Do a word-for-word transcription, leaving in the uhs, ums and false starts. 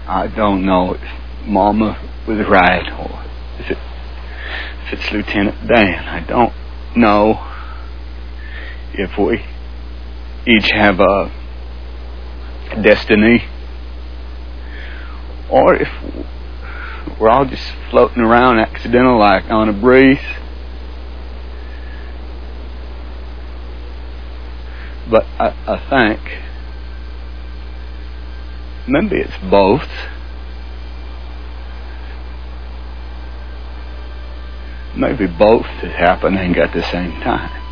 I don't know if Mama was right or if, it, if it's Lieutenant Dan. I don't know if we each have a destiny or if we're all just floating around accidental like on a breeze. But I, I think maybe it's both. Maybe both is happening at the same time.